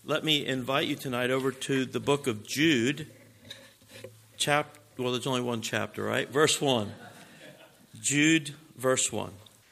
Let me invite you tonight over to the book of Jude. Well, there's only one chapter, right? Verse 1. Jude, verse 1.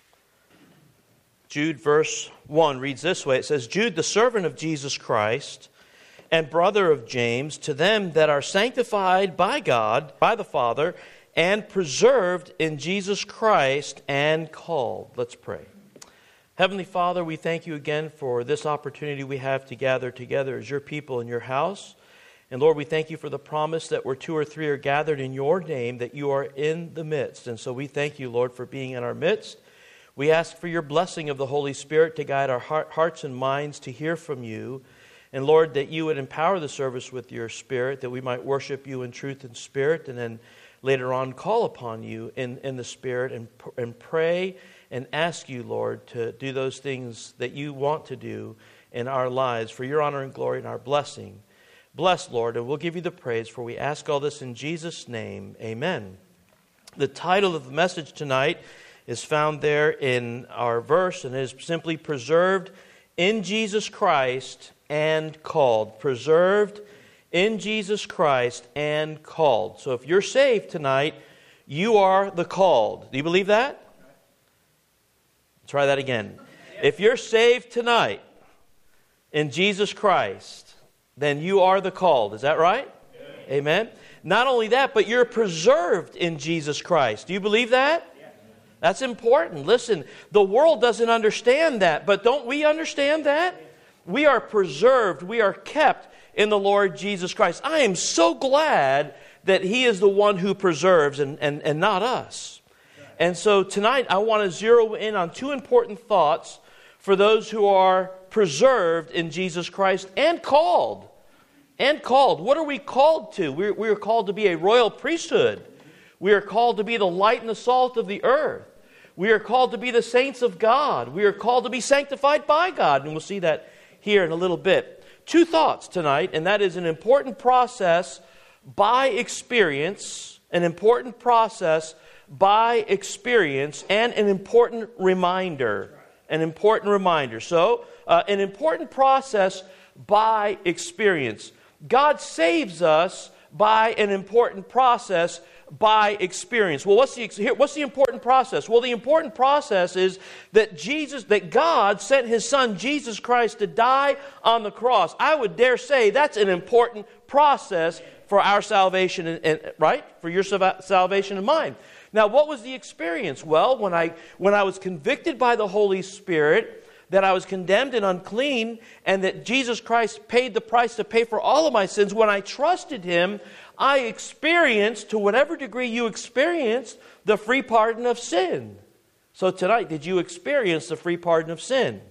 Jude, verse 1 reads this way. It says, Jude, the servant of Jesus Christ and brother of James, to them that are sanctified by God, by the Father, and preserved in Jesus Christ and called. Let's pray. Heavenly Father, we thank you again for this opportunity we have to gather together as your people in your house. And Lord, we thank you for the promise that where 2 or 3 are gathered in your name, that you are in the midst. And so we thank you, Lord, for being in our midst. We ask for your blessing of the Holy Spirit to guide our hearts and minds to hear from you. And Lord, that you would empower the service with your Spirit, that we might worship you in truth and spirit, and then later on call upon you in the Spirit and pray and ask you, Lord, to do those things that you want to do in our lives for your honor and glory and our blessing. Bless, Lord, and we'll give you the praise, for we ask all this in Jesus' name. Amen. The title of the message tonight is found there in our verse, and it is simply Preserved in Jesus Christ and Called. Preserved in Jesus Christ and called. So if you're saved tonight, you are the called. Do you believe that? Try that again. If you're saved tonight in Jesus Christ, then you are the called. Is that right? Amen. Not only that, but you're preserved in Jesus Christ. Do you believe that? That's important. Listen, the world doesn't understand that, but don't we understand that? We are preserved, we are kept in the Lord Jesus Christ. I am so glad that He is the one who preserves and not us. And so tonight I want to zero in on 2 important thoughts for those who are preserved in Jesus Christ and called. And called. What are we called to? We are called to be a royal priesthood. We are called to be the light and the salt of the earth. We are called to be the saints of God. We are called to be sanctified by God. And we'll see that here in a little bit. 2 thoughts tonight, and that is an important process by experience, an important process by experience, and an important reminder. An important reminder. So, an important process by experience. God saves us by an important process by experience. Well, what's the important process? Well, the important process is that God sent His Son, Jesus Christ, to die on the cross. I would dare say that's an important process for our salvation, and right? For your salvation and mine. Now, what was the experience? Well, when I was convicted by the Holy Spirit that I was condemned and unclean, and that Jesus Christ paid the price to pay for all of my sins, when I trusted Him, I experienced, to whatever degree you experienced, the free pardon of sin. So tonight, did you experience the free pardon of sin?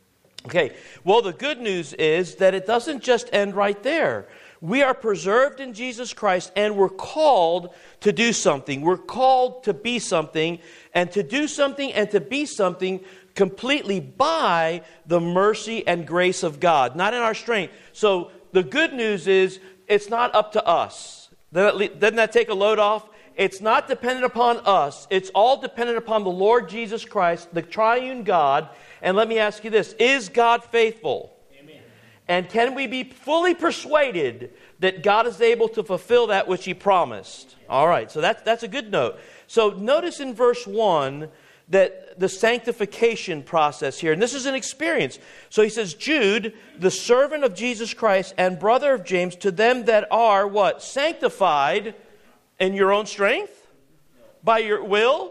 Okay, well, the good news is that it doesn't just end right there. We are preserved in Jesus Christ, and we're called to do something. We're called to be something, and to do something and to be something completely by the mercy and grace of God, not in our strength. So the good news is it's not up to us. Doesn't that take a load off? It's not dependent upon us. It's all dependent upon the Lord Jesus Christ, the triune God. And let me ask you this, is God faithful? Amen. And can we be fully persuaded that God is able to fulfill that which He promised? All right, so that's a good note. So notice in verse 1 that the sanctification process here, and this is an experience. So he says, Jude, the servant of Jesus Christ and brother of James, to them that are what? Sanctified in your own strength? By your will?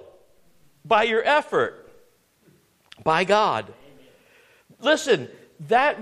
By your effort? By God. Listen, that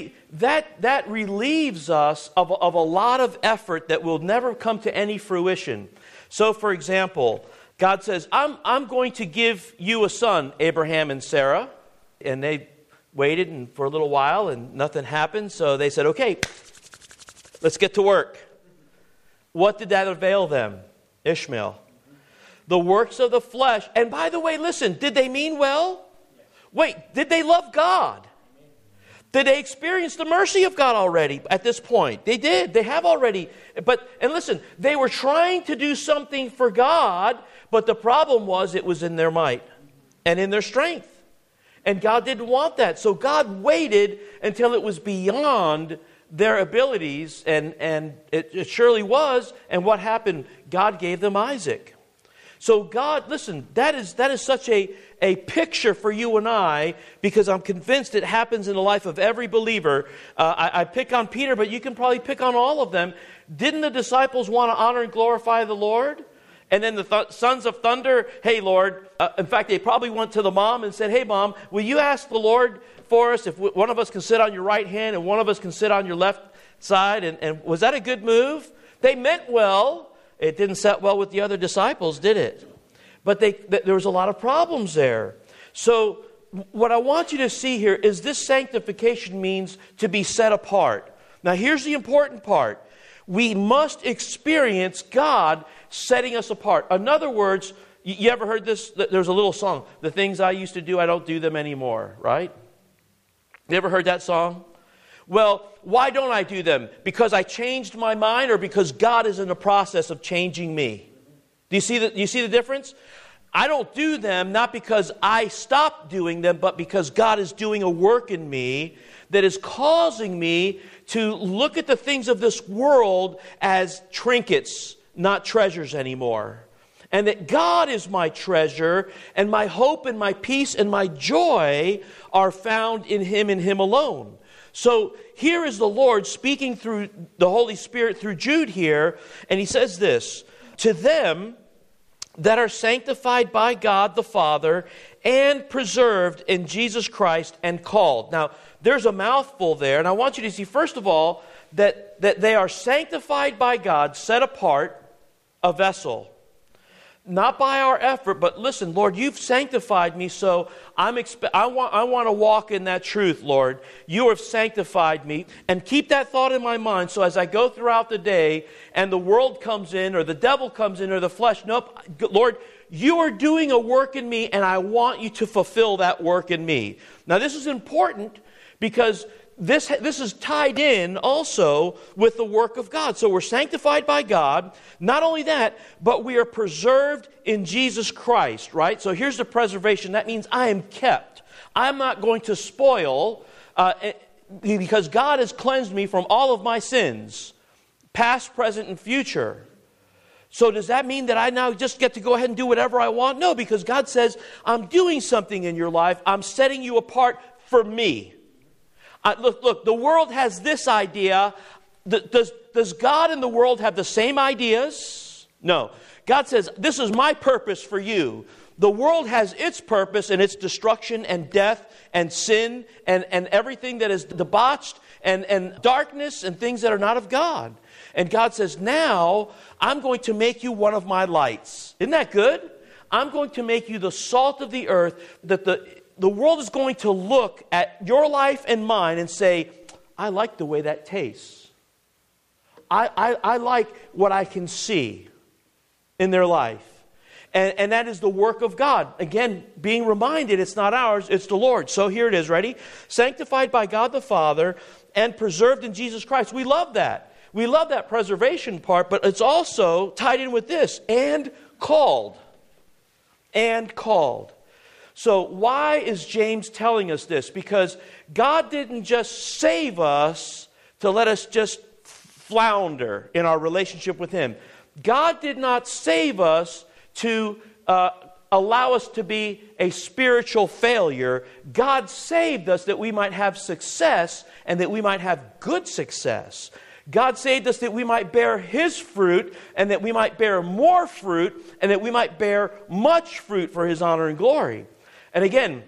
relieves us of a lot of effort that will never come to any fruition. So, for example, God says, I'm going to give you a son, Abraham and Sarah. And they waited for a little while and nothing happened. So they said, okay, let's get to work. What did that avail them? Ishmael. The works of the flesh. And by the way, listen, did they mean well? Wait, did they love God? Did they experience the mercy of God already at this point? They did. They have already. And listen, they were trying to do something for God, but the problem was it was in their might and in their strength. And God didn't want that. So God waited until it was beyond their abilities, and it surely was. And what happened? God gave them Isaac. So God, listen, that is such a picture for you and I, because I'm convinced it happens in the life of every believer. I pick on Peter, but you can probably pick on all of them. Didn't the disciples want to honor and glorify the Lord? And then the sons of thunder, hey, Lord. In fact, they probably went to the mom and said, hey, Mom, will you ask the Lord for us if one of us can sit on your right hand and one of us can sit on your left side? And was that a good move? They meant well. It didn't set well with the other disciples, did it? But there was a lot of problems there. So what I want you to see here is this sanctification means to be set apart. Now here's the important part. We must experience God setting us apart. In other words, you ever heard this? There's a little song, the things I used to do, I don't do them anymore, right? You ever heard that song? Well, why don't I do them? Because I changed my mind, or because God is in the process of changing me? Do you see the difference? I don't do them not because I stopped doing them, but because God is doing a work in me that is causing me to look at the things of this world as trinkets, not treasures anymore. And that God is my treasure, and my hope and my peace and my joy are found in Him and Him alone. So here is the Lord speaking through the Holy Spirit through Jude here, and he says this, to them that are sanctified by God the Father and preserved in Jesus Christ and called. Now, there's a mouthful there, and I want you to see, first of all, that they are sanctified by God, set apart, a vessel. Not by our effort, but listen, Lord, you've sanctified me, so I want to walk in that truth, Lord. You have sanctified me. And keep that thought in my mind, so as I go throughout the day and the world comes in, or the devil comes in, or the flesh, nope, Lord, you are doing a work in me, and I want you to fulfill that work in me. Now, this is important because this is tied in also with the work of God. So we're sanctified by God. Not only that, but we are preserved in Jesus Christ, right? So here's the preservation. That means I am kept. I'm not going to spoil because God has cleansed me from all of my sins, past, present, and future. So does that mean that I now just get to go ahead and do whatever I want? No, because God says, I'm doing something in your life. I'm setting you apart for me. Look, the world has this idea. Does God and the world have the same ideas? No. God says, this is my purpose for you. The world has its purpose, and its destruction and death and sin and everything that is debauched and darkness and things that are not of God. And God says, now I'm going to make you one of my lights. Isn't that good? I'm going to make you the salt of the earth, that the world is going to look at your life and mine and say, I like the way that tastes. I like what I can see in their life. And that is the work of God. Again, being reminded it's not ours, it's the Lord. So here it is, ready? Sanctified by God the Father and preserved in Jesus Christ. We love that. We love that preservation part, but it's also tied in with this, and called. And called. So why is James telling us this? Because God didn't just save us to let us just flounder in our relationship with Him. God did not save us to allow us to be a spiritual failure. God saved us that we might have success and that we might have good success. God saved us that we might bear His fruit and that we might bear more fruit and that we might bear much fruit for His honor and glory. And again,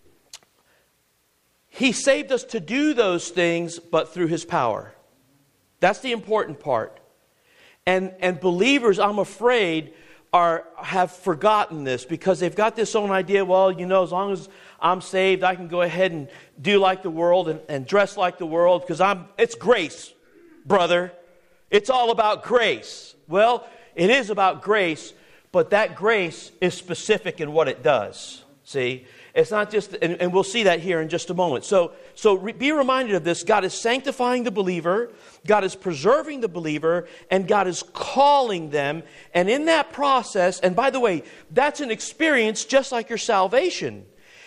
He saved us to do those things, but through His power. That's the important part. And believers, I'm afraid, have forgotten this because they've got this own idea, well, as long as I'm saved, I can go ahead and do like the world and dress like the world because it's grace, brother. It's all about grace. Well, it is about grace, but that grace is specific in what it does. See, it's not just, and we'll see that here in just a moment. So be reminded of this. God is sanctifying the believer, God is preserving the believer, and God is calling them. And in that process, and by the way, that's an experience just like your salvation.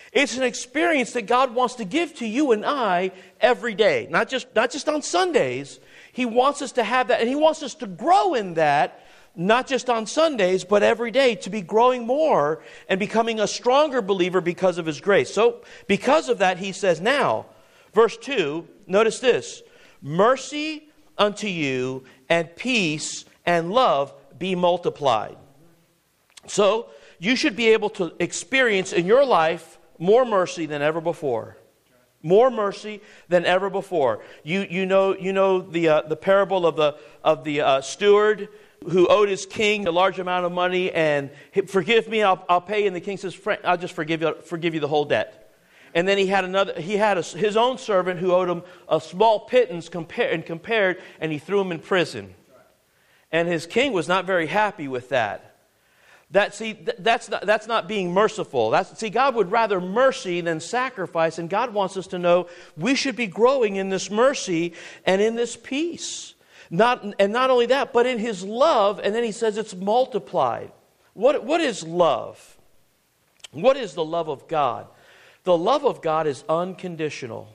It's an experience that God wants to give to you and I every day. Not just on Sundays. He wants us to have that, and He wants us to grow in that, not just on Sundays, but every day, to be growing more and becoming a stronger believer because of His grace. So, because of that, He says, now, verse 2, notice this, mercy unto you and peace and love be multiplied. So, you should be able to experience in your life more mercy than ever before. More mercy than ever before. You know the parable of the steward who owed his king a large amount of money, and forgive me, I'll pay. And the king says, I'll just forgive you the whole debt. And then he had his own servant who owed him a small pittance compared, and he threw him in prison. And his king was not very happy with that. That's not being merciful. God would rather mercy than sacrifice, and God wants us to know we should be growing in this mercy and in this peace. Not only that, but in His love, and then He says it's multiplied. What is love? What is the love of God? The love of God is unconditional.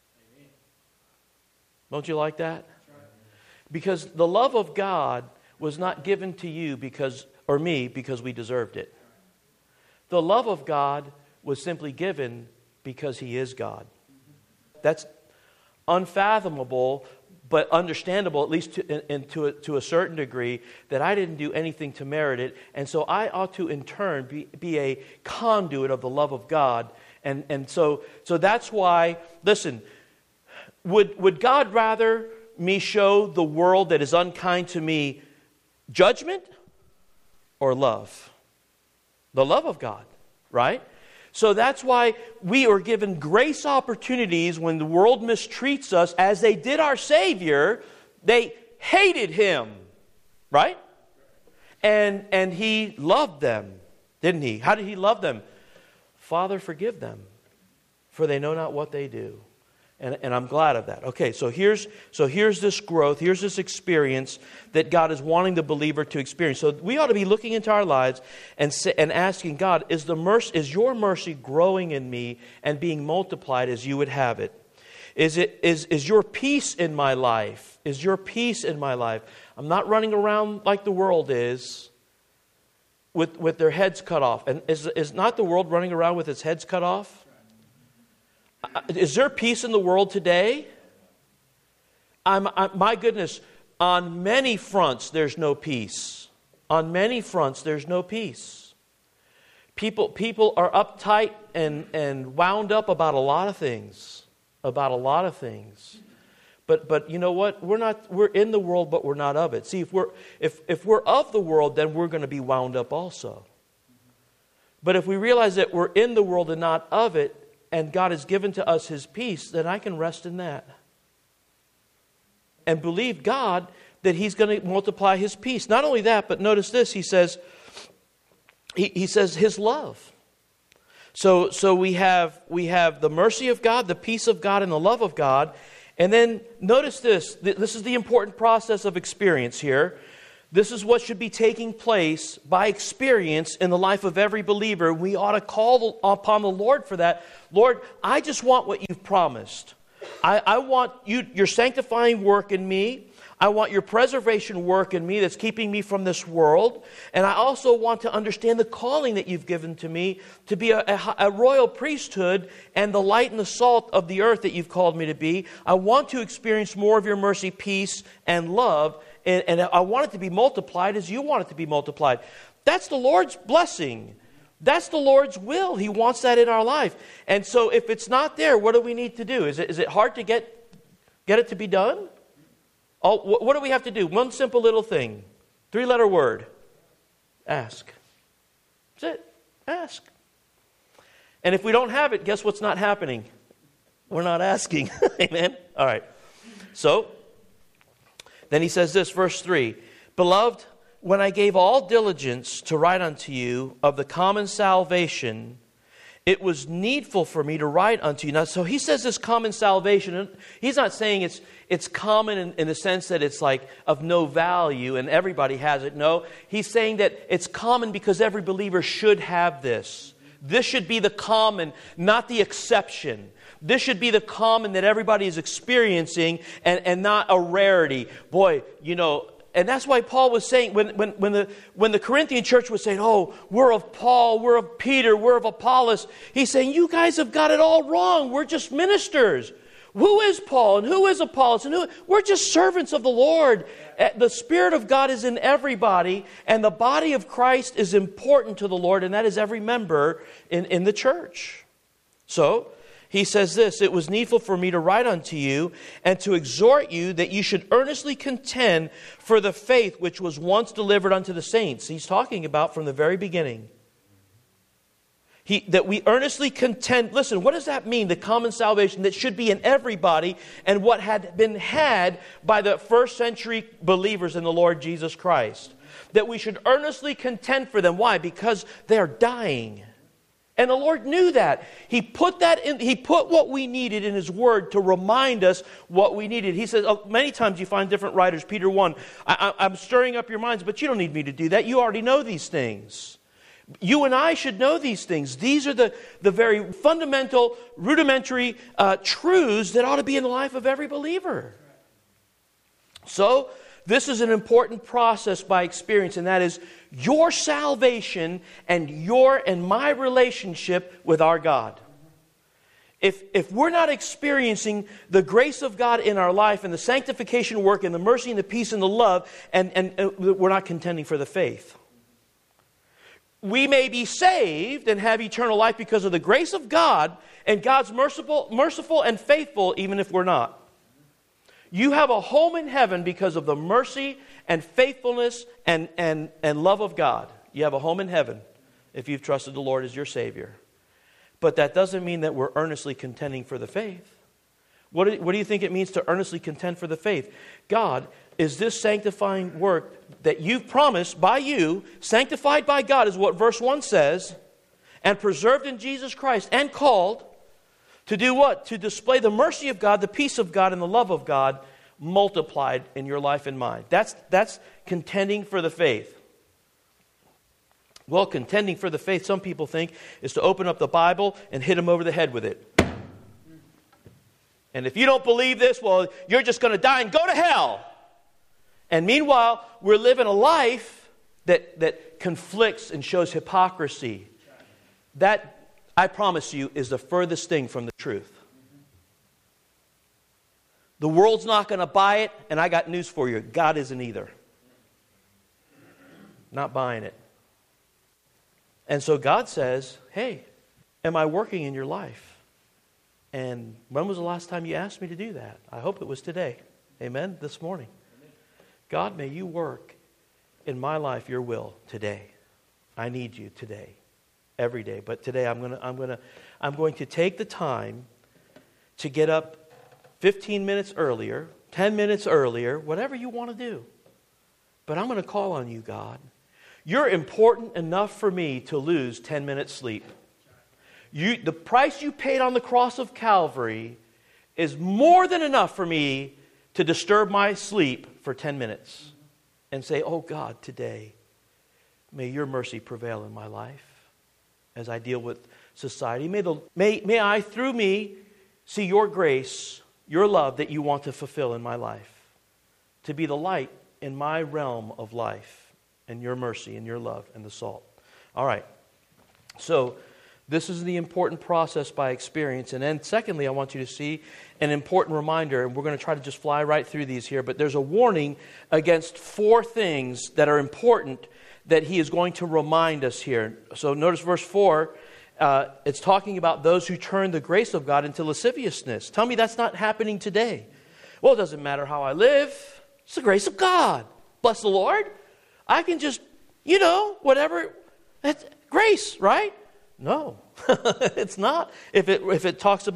Don't you like that? Because the love of God was not given to you because we deserved it. The love of God was simply given because He is God. That's unfathomable, but understandable, at least to a certain degree, that I didn't do anything to merit it. And so I ought to, in turn, be a conduit of the love of God. And so that's why, listen, would God rather me show the world that is unkind to me judgment or love? The love of God, right? So that's why we are given grace opportunities when the world mistreats us, as they did our Savior. They hated Him, right? And He loved them, didn't He? How did He love them? Father, forgive them, for they know not what they do. And I'm glad of that. Okay, so here's this growth, here's this experience that God is wanting the believer to experience. So we ought to be looking into our lives and asking God, is your mercy growing in me and being multiplied as you would have it? Is your peace in my life? Is your peace in my life? I'm not running around like the world is with their heads cut off. And is not the world running around with its heads cut off? Is there peace in the world today? My goodness, on many fronts there's no peace. On many fronts there's no peace. People are uptight and wound up about a lot of things. But you know what? We're in the world, but we're not of it. See, if we're of the world, then we're going to be wound up also. But if we realize that we're in the world and not of it, and God has given to us His peace, then I can rest in that. And believe God that He's going to multiply His peace. Not only that, but notice this. He says His love. So we have the mercy of God, the peace of God, and the love of God. And then notice this. This is the important process of experience here. This is what should be taking place by experience in the life of every believer. We ought to call upon the Lord for that. Lord, I just want what You've promised. I want your sanctifying work in me. I want your preservation work in me that's keeping me from this world. And I also want to understand the calling that You've given to me to be a royal priesthood and the light and the salt of the earth that You've called me to be. I want to experience more of your mercy, peace, and love. And I want it to be multiplied as You want it to be multiplied. That's the Lord's blessing. That's the Lord's will. He wants that in our life. And so if it's not there, what do we need to do? Is it hard to get it to be done? Oh, what do we have to do? One simple little thing. 3-letter word. Ask. That's it. Ask. And if we don't have it, guess what's not happening? We're not asking. Amen? All right. So, then he says this, verse 3. Beloved, when I gave all diligence to write unto you of the common salvation, it was needful for me to write unto you. Now, so he says this common salvation. And he's not saying it's common in the sense that it's like of no value and everybody has it. No, he's saying that it's common because every believer should have this. This should be the common, not the exception. This should be the common that everybody is experiencing and not a rarity. Boy, and that's why Paul was saying, when the Corinthian church was saying, oh, we're of Paul, we're of Peter, we're of Apollos, he's saying, you guys have got it all wrong. We're just ministers. Who is Paul and who is Apollos? We're just servants of the Lord. The Spirit of God is in everybody, and the body of Christ is important to the Lord, and that is every member in the church. So, he says this, it was needful for me to write unto you and to exhort you that you should earnestly contend for the faith which was once delivered unto the saints. He's talking about from the very beginning. That we earnestly contend. Listen, what does that mean? The common salvation that should be in everybody and what had been had by the first century believers in the Lord Jesus Christ. That we should earnestly contend for them. Why? Because they are dying. And the Lord knew that. He put that in. He put what we needed in His Word to remind us what we needed. He says, many times you find different writers. Peter 1, I'm stirring up your minds, but you don't need me to do that. You already know these things. You and I should know these things. These are the very fundamental, rudimentary truths that ought to be in the life of every believer. So, this is an important process by experience, and that is your salvation and your and my relationship with our God. If we're not experiencing the grace of God in our life and the sanctification work and the mercy and the peace and the love, and we're not contending for the faith. We may be saved and have eternal life because of the grace of God, and God's merciful and faithful even if we're not. You have a home in heaven because of the mercy and faithfulness and love of God. You have a home in heaven if you've trusted the Lord as your Savior. But that doesn't mean that we're earnestly contending for the faith. What do you think it means to earnestly contend for the faith? God, is this sanctifying work that you've promised by you, sanctified by God is what verse 1 says, and preserved in Jesus Christ and called to do what? To display the mercy of God, the peace of God, and the love of God multiplied in your life and mine. That's contending for the faith. Well, contending for the faith, some people think, is to open up the Bible and hit them over the head with it. And if you don't believe this, well, you're just going to die and go to hell. And meanwhile, we're living a life that conflicts and shows hypocrisy. That, I promise you, is the furthest thing from the truth. The world's not going to buy it, and I got news for you. God isn't either. Not buying it. And so God says, hey, am I working in your life? And when was the last time you asked me to do that? I hope it was today. Amen? This morning. God, may you work in my life your will today. I need you today. Every day. But today I'm going to take the time to get up 15 minutes earlier, 10 minutes earlier, whatever you want to do. But I'm going to call on you, God. You're important enough for me to lose 10 minutes sleep. The price you paid on the cross of Calvary is more than enough for me to disturb my sleep for 10 minutes and say, oh God, today, may your mercy prevail in my life as I deal with society. May I, through me, see your grace, your love that you want to fulfill in my life, to be the light in my realm of life, and your mercy and your love and the salt. All right. So, this is the important process by experience. And then secondly, I want you to see an important reminder, and we're going to try to just fly right through these here, but there's a warning against 4 things that are important that he is going to remind us here. So notice verse 4, it's talking about those who turn the grace of God into lasciviousness. Tell me that's not happening today. Well, it doesn't matter how I live. It's the grace of God. Bless the Lord. I can just, whatever. That's grace, right? No, it's not. If it's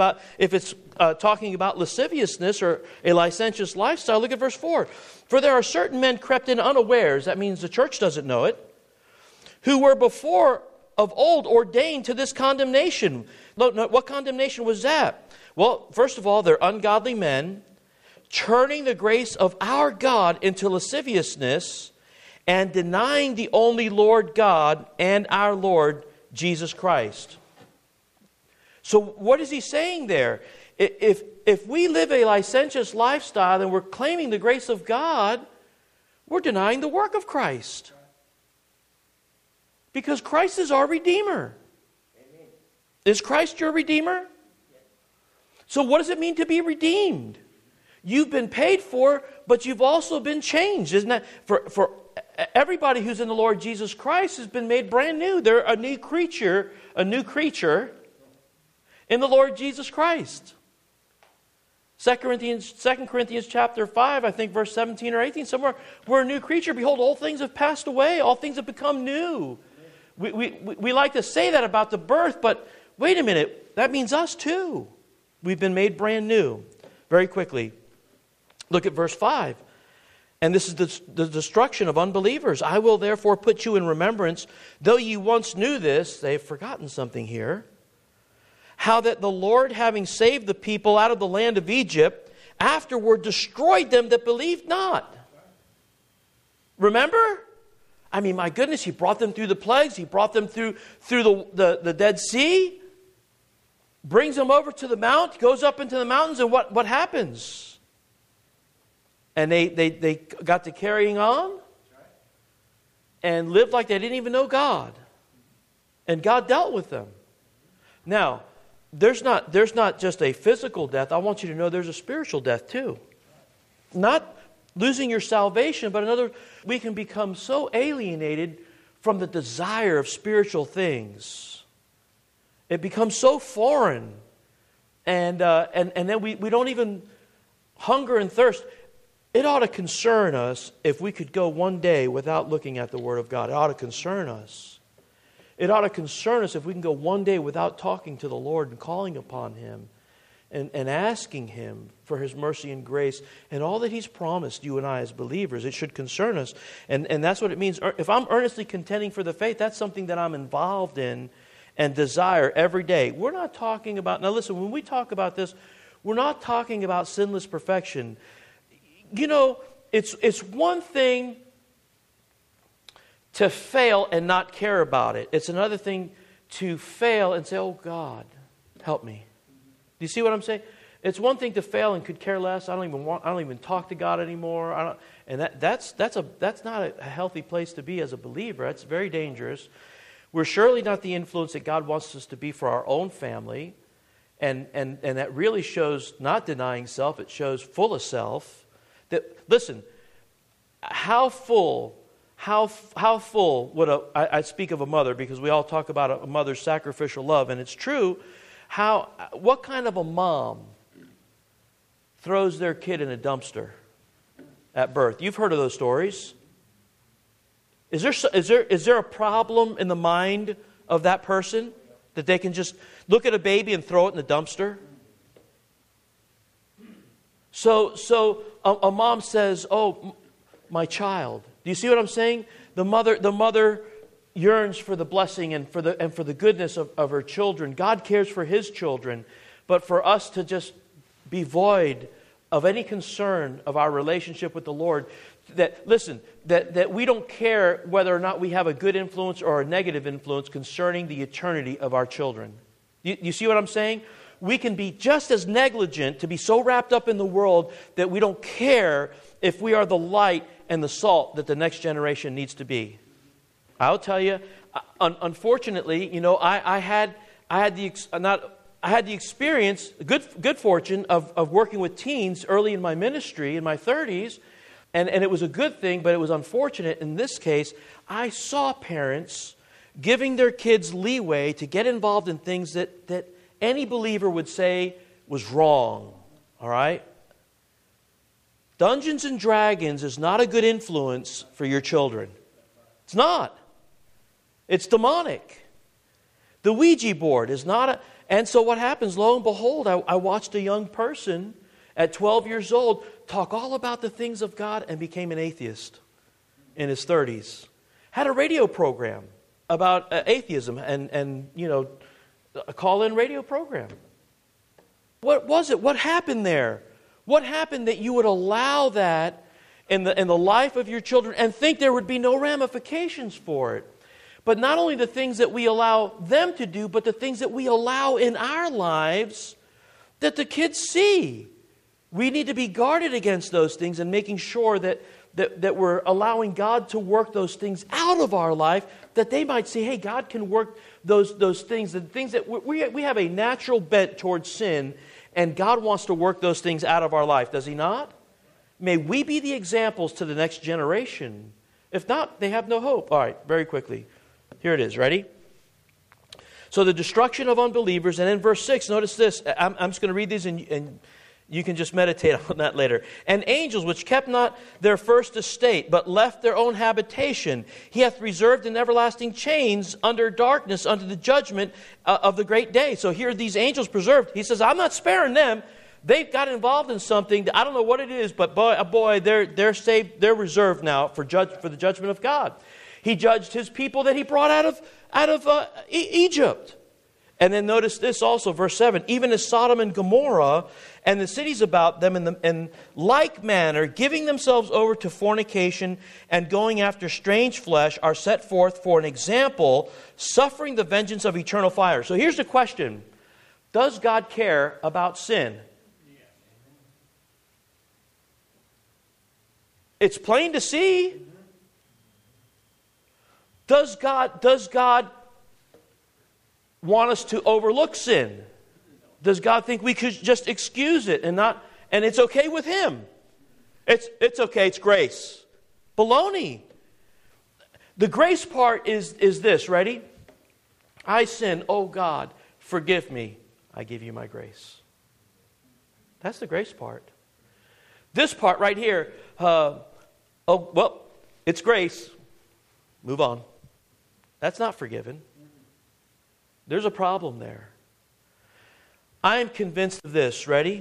talking about lasciviousness or a licentious lifestyle, look at verse 4. For there are certain men crept in unawares, that means the church doesn't know it, who were before of old ordained to this condemnation. What condemnation was that? Well, first of all, they're ungodly men, turning the grace of our God into lasciviousness and denying the only Lord God and our Lord Jesus Christ. So what is he saying there? If we live a licentious lifestyle and we're claiming the grace of God, we're denying the work of Christ. Because Christ is our Redeemer. Amen. Is Christ your Redeemer? Yes. So what does it mean to be redeemed? You've been paid for, but you've also been changed. Isn't that? For everybody who's in the Lord Jesus Christ has been made brand new. They're a new creature in the Lord Jesus Christ. 2 Corinthians chapter 5, I think verse 17 or 18, somewhere, we're a new creature. Behold, all things have passed away. All things have become new. We like to say that about the birth, but wait a minute. That means us too. We've been made brand new. Very quickly, look at verse 5. And this is the destruction of unbelievers. I will therefore put you in remembrance, though you once knew this, they've forgotten something here, how that the Lord, having saved the people out of the land of Egypt, afterward destroyed them that believed not. Remember? I mean, my goodness, He brought them through the plagues. He brought them through the Dead Sea. Brings them over to the mount, goes up into the mountains, and what happens? And they got to carrying on and lived like they didn't even know God. And God dealt with them. Now, there's not just a physical death. I want you to know there's a spiritual death too. Not losing your salvation, but we can become so alienated from the desire of spiritual things. It becomes so foreign. And then we don't even hunger and thirst. It ought to concern us if we could go one day without looking at the Word of God. It ought to concern us. It ought to concern us if we can go one day without talking to the Lord and calling upon Him and asking Him for His mercy and grace and all that He's promised you and I as believers. It should concern us. And that's what it means. If I'm earnestly contending for the faith, that's something that I'm involved in and desire every day. We're not talking about, now listen, when we talk about this, we're not talking about sinless perfection. You know, it's one thing to fail and not care about it. It's another thing to fail and say, oh God, help me. Do you see what I'm saying? It's one thing to fail and could care less. I don't even talk to God anymore. That's not a healthy place to be as a believer. That's very dangerous. We're surely not the influence that God wants us to be for our own family. And that really shows not denying self, it shows full of self. Listen, how full would I speak of a mother, because we all talk about a mother's sacrificial love, and it's true. What kind of a mom throws their kid in a dumpster at birth? You've heard of those stories. Is there a problem in the mind of that person that they can just look at a baby and throw it in the dumpster? So a mom says, "Oh, my child." Do you see what I'm saying? The mother yearns for the blessing and for the goodness of her children. God cares for His children, but for us to just be void of any concern of our relationship with the Lord, that we don't care whether or not we have a good influence or a negative influence concerning the eternity of our children. You see what I'm saying? We can be just as negligent to be so wrapped up in the world that we don't care if we are the light and the salt that the next generation needs to be. I'll tell you, unfortunately, you know, I had the experience, good fortune of working with teens early in my ministry in my 30s, and it was a good thing, but it was unfortunate in this case. I saw parents giving their kids leeway to get involved in things that any believer would say was wrong. All right? Dungeons and Dragons is not a good influence for your children. It's not. It's demonic. The Ouija board is not and so what happens, lo and behold, I watched a young person at 12 years old talk all about the things of God and became an atheist in his 30s. Had a radio program about atheism and you know, a call-in radio program. What was it? What happened there? What happened that you would allow that in the life of your children and think there would be no ramifications for it? but not only the things that we allow them to do, but the things that we allow in our lives that the kids see. We need to be guarded against those things and making sure that we're allowing God to work those things out of our life, that they might see, hey, God can work those things, the things that we have a natural bent towards sin, and God wants to work those things out of our life, does He not? May we be the examples to the next generation. If not, they have no hope. All right, very quickly. Here it is. Ready? So the destruction of unbelievers, and in verse 6, notice this. I'm just going to read these and you can just meditate on that later. And angels which kept not their first estate, but left their own habitation, He hath reserved in everlasting chains under darkness, unto the judgment of the great day. So here are these angels preserved. He says, I'm not sparing them. They've got involved in something. I don't know what it is, but boy, they're saved. They're reserved now for the judgment of God. He judged His people that He brought out of Egypt. And then notice this also, verse 7. Even as Sodom and Gomorrah and the cities about them in like manner, giving themselves over to fornication and going after strange flesh, are set forth for an example, suffering the vengeance of eternal fire. So here's the question. Does God care about sin? It's plain to see. Does God want us to overlook sin? Does God think we could just excuse it and it's okay with Him? It's okay, it's grace. Baloney. The grace part is this, ready? I sin, oh God, forgive me. I give you my grace. That's the grace part. This part right here, it's grace. Move on. That's not forgiven. There's a problem there. I am convinced of this. Ready?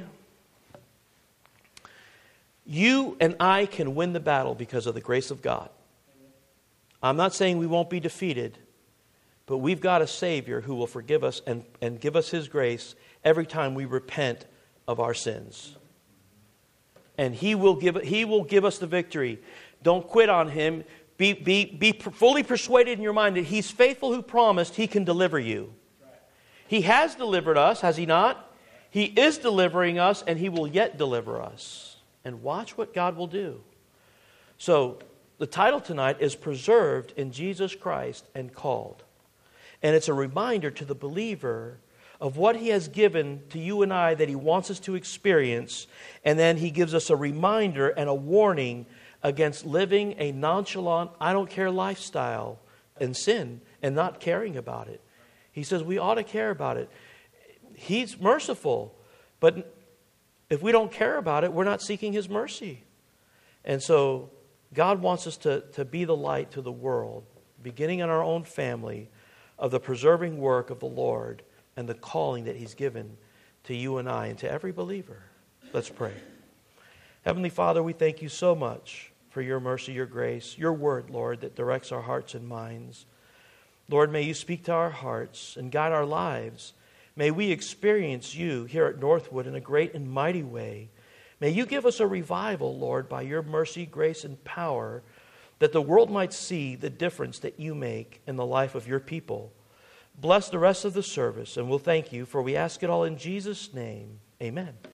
You and I can win the battle because of the grace of God. I'm not saying we won't be defeated, but we've got a Savior who will forgive us and give us His grace every time we repent of our sins. And He will give us the victory. Don't quit on Him. Be fully persuaded in your mind that He's faithful who promised He can deliver you. He has delivered us, has He not? He is delivering us, and He will yet deliver us. And watch what God will do. So, the title tonight is Preserved in Jesus Christ and Called. And it's a reminder to the believer of what He has given to you and I that He wants us to experience. And then He gives us a reminder and a warning against living a nonchalant, I don't care lifestyle in sin and not caring about it. He says we ought to care about it. He's merciful, but if we don't care about it, we're not seeking His mercy. And so God wants us to be the light to the world, beginning in our own family, of the preserving work of the Lord and the calling that He's given to you and I and to every believer. Let's pray. Heavenly Father, we thank You so much for Your mercy, Your grace, Your word, Lord, that directs our hearts and minds. Lord, may You speak to our hearts and guide our lives. May we experience You here at Northwood in a great and mighty way. May You give us a revival, Lord, by Your mercy, grace, and power, that the world might see the difference that You make in the life of Your people. Bless the rest of the service, and we'll thank You, for we ask it all in Jesus' name. Amen.